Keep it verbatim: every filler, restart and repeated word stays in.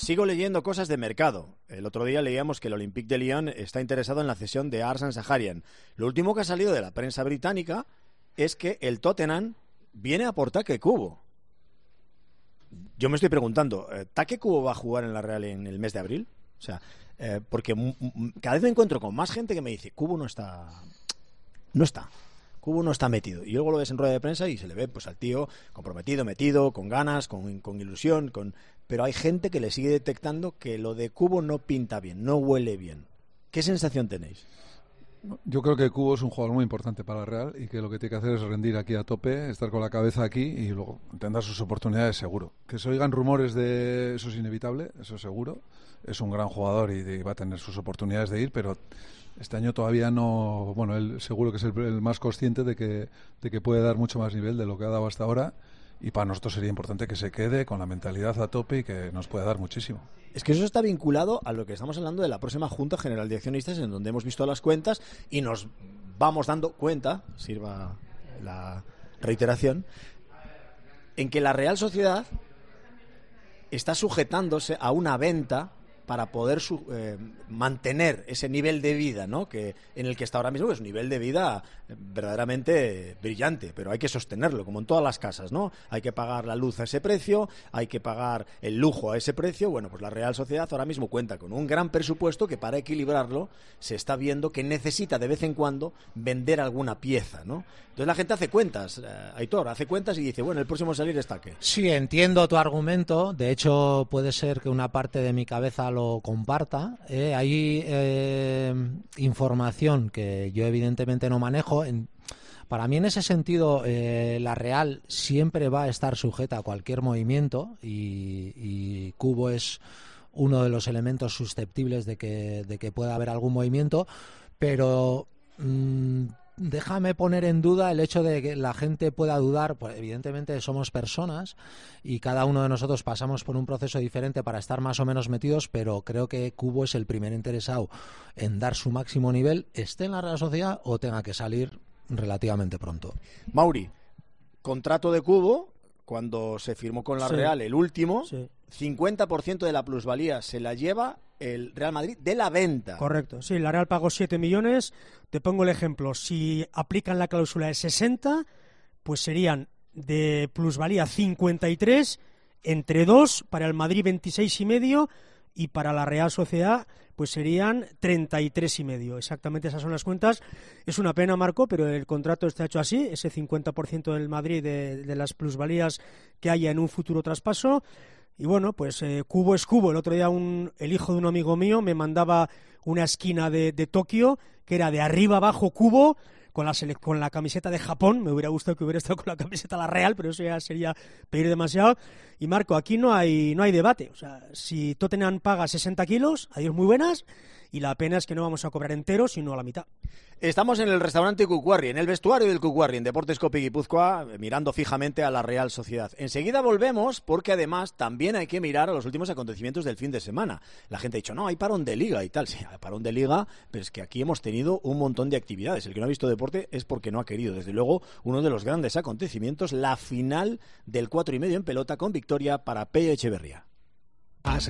Sigo leyendo cosas de mercado. El otro día leíamos que el Olympique de Lyon está interesado en la cesión de Arsene Saharian. Lo último que ha salido de la prensa británica es que el Tottenham viene a por Take Kubo. Yo me estoy preguntando, ¿Take Kubo va a jugar en la Real en el mes de abril? O sea, eh, porque m- m- cada vez me encuentro con más gente que me dice, Kubo no está... No está. Kubo no está metido. Y luego lo ves en rueda de prensa y se le ve pues al tío comprometido, metido, con ganas, con, con ilusión, con... pero hay gente que le sigue detectando que lo de Kubo no pinta bien, no huele bien. ¿Qué sensación tenéis? Yo creo que Kubo es un jugador muy importante para el Real y que lo que tiene que hacer es rendir aquí a tope, estar con la cabeza aquí y luego tendrá sus oportunidades seguro. Que se oigan rumores de eso es inevitable, eso seguro. Es un gran jugador y, y va a tener sus oportunidades de ir, pero este año todavía no... Bueno, él seguro que es el, el más consciente de que, de que puede dar mucho más nivel de lo que ha dado hasta ahora y para nosotros sería importante que se quede con la mentalidad a tope y que nos pueda dar muchísimo. Es que eso está vinculado a lo que estamos hablando de la próxima Junta General de Accionistas, en donde hemos visto las cuentas y nos vamos dando cuenta, sirva la reiteración, en que la Real Sociedad está sujetándose a una venta para poder su, eh, mantener ese nivel de vida, ¿no? Que en el que está ahora mismo, que es un nivel de vida verdaderamente brillante, pero hay que sostenerlo, como en todas las casas, ¿no? Hay que pagar la luz a ese precio, hay que pagar el lujo a ese precio. Bueno, pues la Real Sociedad ahora mismo cuenta con un gran presupuesto que para equilibrarlo se está viendo que necesita de vez en cuando vender alguna pieza, ¿no? Entonces la gente hace cuentas, eh, Aitor, hace cuentas y dice, bueno, el próximo a salir es Take. Sí, entiendo tu argumento. De hecho, puede ser que una parte de mi cabeza lo comparta. Eh, hay eh, información que yo evidentemente no manejo. En, para mí, en ese sentido, eh, la Real siempre va a estar sujeta a cualquier movimiento y, y Kubo es uno de los elementos susceptibles de que, de que pueda haber algún movimiento, pero... Mmm, déjame poner en duda el hecho de que la gente pueda dudar. Pues evidentemente somos personas y cada uno de nosotros pasamos por un proceso diferente para estar más o menos metidos, pero creo que Kubo es el primer interesado en dar su máximo nivel, esté en la Real Sociedad o tenga que salir relativamente pronto. Mauri, contrato de Kubo, cuando se firmó con la Sí. Real, el último, Sí. cincuenta por ciento de la plusvalía se la lleva el Real Madrid de la venta. Correcto, sí, la Real pagó siete millones. Te pongo el ejemplo, si aplican la cláusula de sesenta, pues serían de plusvalía cincuenta y tres, entre dos, para el Madrid veintiséis y medio y para la Real Sociedad pues serían treinta y tres y medio. Exactamente esas son las cuentas. Es una pena, Marco, pero el contrato está hecho así, ese cincuenta por ciento del Madrid de, de las plusvalías que haya en un futuro traspaso. Y bueno, pues eh, Kubo es Kubo. El otro día un, el hijo de un amigo mío me mandaba una esquina de, de Tokio que era de arriba abajo Kubo con la, sele- con la camiseta de Japón. Me hubiera gustado que hubiera estado con la camiseta la Real, pero eso ya sería pedir demasiado. Y Marco, aquí no hay no hay debate. O sea, si Tottenham paga sesenta kilos, adiós muy buenas, y la pena es que no vamos a cobrar entero, sino a la mitad. Estamos en el restaurante Cucuarri, en el vestuario del Cucuarri, en Deportes Copi Guipúzcoa, mirando fijamente a la Real Sociedad. Enseguida volvemos, porque además también hay que mirar a los últimos acontecimientos del fin de semana. La gente ha dicho, no, hay parón de liga y tal. Sí, hay parón de liga, pero es que aquí hemos tenido un montón de actividades. El que no ha visto deporte es porque no ha querido. Desde luego, uno de los grandes acontecimientos, la final del cuatro y medio en pelota con victoria para Pello Echeverría. Has